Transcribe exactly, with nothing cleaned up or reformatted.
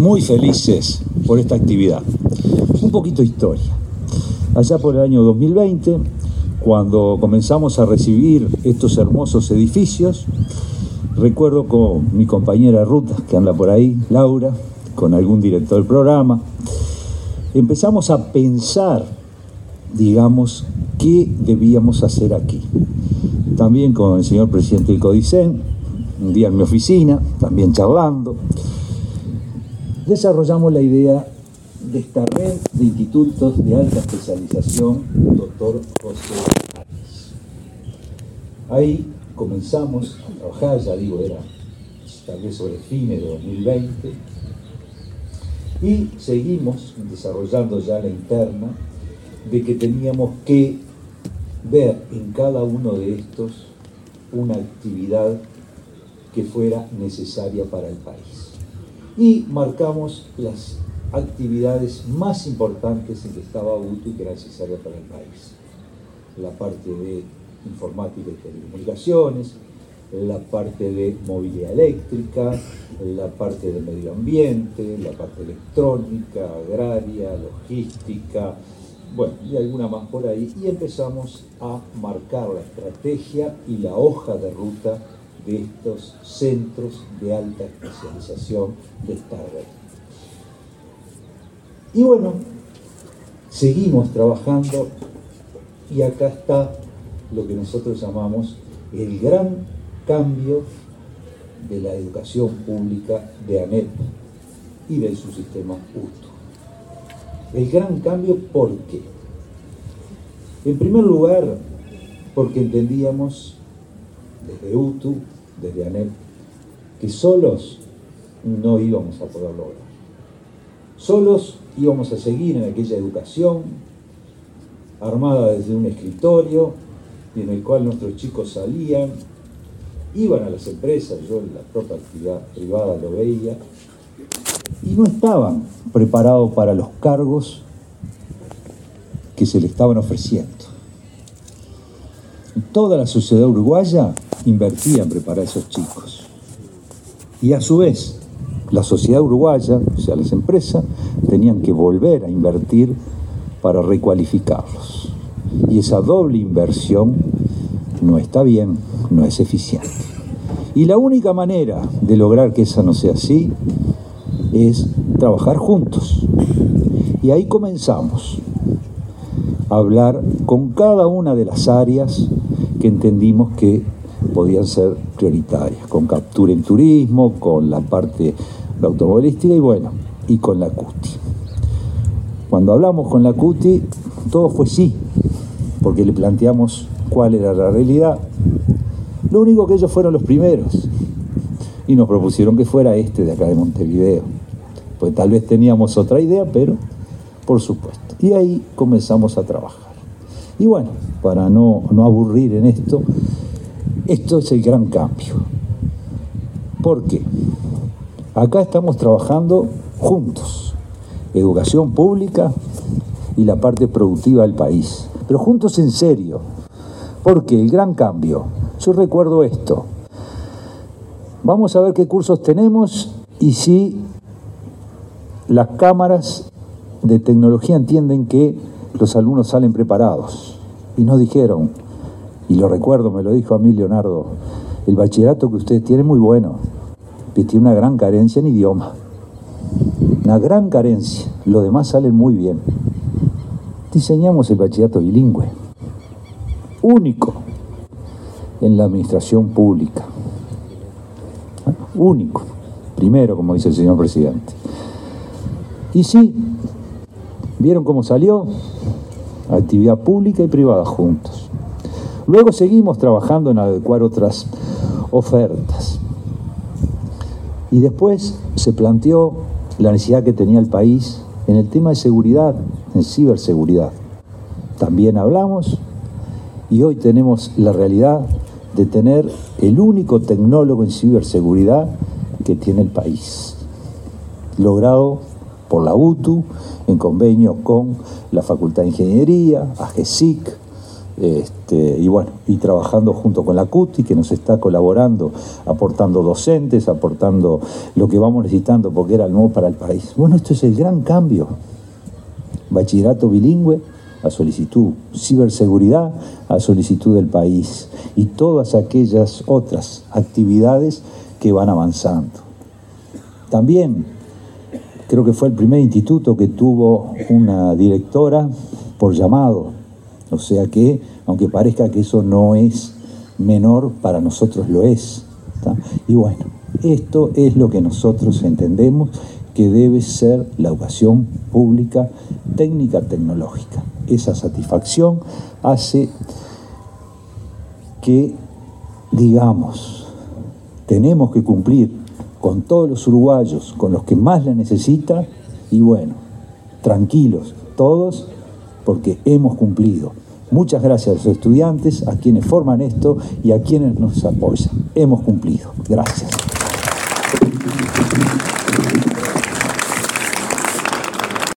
muy felices por esta actividad. Un poquito de historia. Allá por el año dos mil veinte, cuando comenzamos a recibir estos hermosos edificios, recuerdo con mi compañera de ruta, que anda por ahí, Laura, con algún director del programa, empezamos a pensar, digamos, qué debíamos hacer aquí. También con el señor presidente del CODICEN, un día en mi oficina, también charlando, desarrollamos la idea de esta red de institutos de alta especialización, doctor José Arias. Ahí comenzamos a trabajar, ya digo, era tal vez sobre fines de dos mil veinte, y seguimos desarrollando ya la interna de que teníamos que ver en cada uno de estos una actividad que fuera necesaria para el país. Y marcamos las actividades más importantes en que estaba U T U y que era necesaria para el país. La parte de informática y telecomunicaciones, la parte de movilidad eléctrica, la parte de medio ambiente, la parte electrónica, agraria, logística, bueno, y alguna más por ahí. Y empezamos a marcar la estrategia y la hoja de ruta de estos centros de alta especialización de esta red. Y bueno, seguimos trabajando y acá está lo que nosotros llamamos el gran cambio de la educación pública de ANEP y de su sistema U T U. El gran cambio, ¿por qué? En primer lugar, porque entendíamos desde U T U, desde ANEP, que solos no íbamos a poder lograr. Solos íbamos a seguir en aquella educación armada desde un escritorio y en el cual nuestros chicos salían, iban a las empresas, yo en la propia actividad privada lo veía, y no estaban preparados para los cargos que se le estaban ofreciendo. Toda la sociedad uruguaya invertía en preparar a esos chicos. Y a su vez, la sociedad uruguaya, o sea, las empresas, tenían que volver a invertir para recualificarlos. Y esa doble inversión no está bien, no es eficiente. Y la única manera de lograr que esa no sea así es trabajar juntos. Y ahí comenzamos a hablar con cada una de las áreas que entendimos que podían ser prioritarias, con Captura en Turismo, con la parte de automovilística y bueno, y con la CUTI. Cuando hablamos con la CUTI, todo fue sí, porque le planteamos cuál era la realidad. Lo único que ellos fueron los primeros y nos propusieron que fuera este de acá de Montevideo, pues tal vez teníamos otra idea, pero por supuesto. Y ahí comenzamos a trabajar. Y bueno, para no, no aburrir en esto, esto es el gran cambio. ¿Por qué? Acá estamos trabajando juntos, educación pública y la parte productiva del país, pero juntos en serio. Porque el gran cambio, yo recuerdo esto, vamos a ver qué cursos tenemos y si las cámaras de tecnología entienden que los alumnos salen preparados. Y nos dijeron, y lo recuerdo, me lo dijo a mí Leonardo, el bachillerato que ustedes tienen es muy bueno, pero tiene una gran carencia en idioma. Una gran carencia, lo demás salen muy bien. Diseñamos el bachillerato bilingüe, único en la administración pública. Único, primero, como dice el señor presidente. Y sí, ¿vieron cómo salió? Actividad pública y privada juntos. Luego seguimos trabajando en adecuar otras ofertas. Y después se planteó la necesidad que tenía el país en el tema de seguridad, en ciberseguridad. También hablamos y hoy tenemos la realidad de tener el único tecnólogo en ciberseguridad que tiene el país, logrado por la U T U en convenio con la Facultad de Ingeniería, A G E S I C, Este, y bueno, y trabajando junto con la CUTI, que nos está colaborando, aportando docentes, aportando lo que vamos necesitando, porque era nuevo para el país. Bueno, esto es el gran cambio. Bachillerato bilingüe a solicitud, ciberseguridad a solicitud del país, y todas aquellas otras actividades que van avanzando. También creo que fue el primer instituto que tuvo una directora por llamado. O sea que, aunque parezca que eso no es menor, para nosotros lo es, ¿tá? Y bueno, esto es lo que nosotros entendemos que debe ser la educación pública técnica tecnológica. Esa satisfacción hace que, digamos, tenemos que cumplir con todos los uruguayos, con los que más la necesitan, y bueno, tranquilos todos, porque hemos cumplido. Muchas gracias a los estudiantes, a quienes forman esto y a quienes nos apoyan. Hemos cumplido. Gracias.